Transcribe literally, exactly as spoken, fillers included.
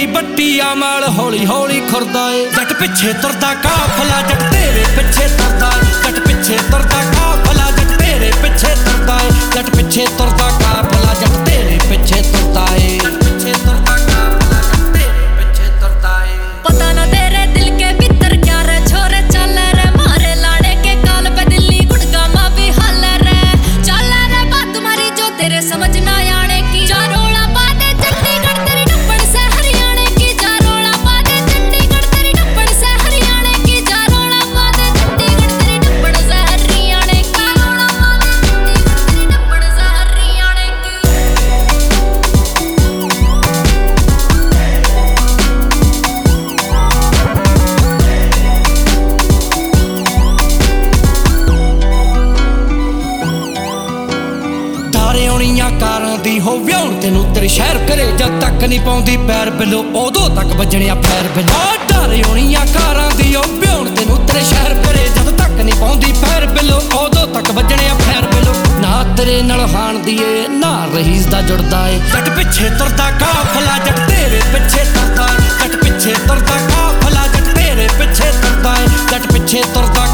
ਬੱਟੀਆ ਮਾਲ ਹੌਲੀ ਹੌਲੀ ਖੁਰਦਾ ਏ। ਜੱਟ ਪਿੱਛੇ ਤੁਰਦਾ ਕਾਫਲਾ ਜੱਟ ਤੇਰੇ ਪਿੱਛੇ ਤੁਰਦਾ ਏ। ਜੱਟ ਪਿੱਛੇ ਤੁਰਦਾ ਕਾਫਲਾ ਜੱਟ ਤੇਰੇ ਪਿੱਛੇ ਤੁਰਦਾ ਏ। ਜੱਟ ਪਿੱਛੇ ਤੁਰਦਾ ਕਾਫਲਾ ਜੱਟ ਤੇਰੇ ਪਿੱਛੇ ਤੁਰਦਾ ਏ। ਪਿੱਛੇ ਤੁਰਦਾ ਕਾਫਲਾ ਜੱਟ ਤੇਰੇ ਪਿੱਛੇ ਤੁਰਦਾ ਏ। पता ना तेरे दिल के भीतर क्या रे छोरे चल रे मारे लाड़े के काल पे दिल्ली गुड़गामा भी हाल रे चल रे बात तुम्हारी जो तेरे समझ ना आने की जा रोला पा दे चंडीगढ़ तेरी डब्बड़ से हरियाणा की जा रोला पा दे चंडीगढ़ तेरी डब्बड़ से हरियाणा की जा रोला पा दे चंडीगढ़ तेरी डब्बड़ से हरियाणा की रोला पा दे चंडीगढ़ तेरी डब्बड़ से हरियाणा ਕਾਰਾਂ ਦੀ ਹੋ ਵਿਆਹੁਣ ਤੈਨੂੰ ਤੇਰੇ ਸ਼ਹਿਰ ਕਰੇ ਜਦ ਤੱਕ ਨਹੀਂ ਪਾਉਂਦੀ ਪੈਰ ਬਿੱਲੋ ਉਦੋਂ ਤੱਕ ਵੱਜਣਿਆ ਫੈਰ ਬਿੱਲੋ ਡਰ ਹੋਣੀਆਂ ਕਾਰਾਂ ਦੀ ਹੋ ਵਿਆਹੁਣ ਤੈਨੂੰ ਤੇਰੇ ਸ਼ਹਿਰ ਕਰੇ ਜਦ ਤੱਕ ਨਹੀਂ ਪਾਉਂਦੀ ਪੈਰ ਬਿੱਲੋ ਉਦੋਂ ਤੱਕ ਵੱਜਣਿਆ ਫੈਰ ਬਿੱਲੋ ਨਾ ਤੇਰੇ ਨਾਲ ਹਾਣ ਦੀ ਏ ਨਾ ਰਹੀਸ ਦਾ ਜੁੜਦਾ ਏ। ਜੱਟ ਪਿੱਛੇ ਤੁਰਦਾ ਕਾਫਲਾ ਜੱਟ ਤੇਰੇ ਪਿੱਛੇ ਤੁਰਦਾ ਏ। ਜੱਟ ਪਿੱਛੇ ਤੁਰਦਾ ਕਾਫਲਾ ਜੱਟ ਤੇਰੇ ਪਿੱਛੇ ਤੁਰਦਾ ਏ। ਜੱਟ ਪਿੱਛੇ ਤੁਰਦਾ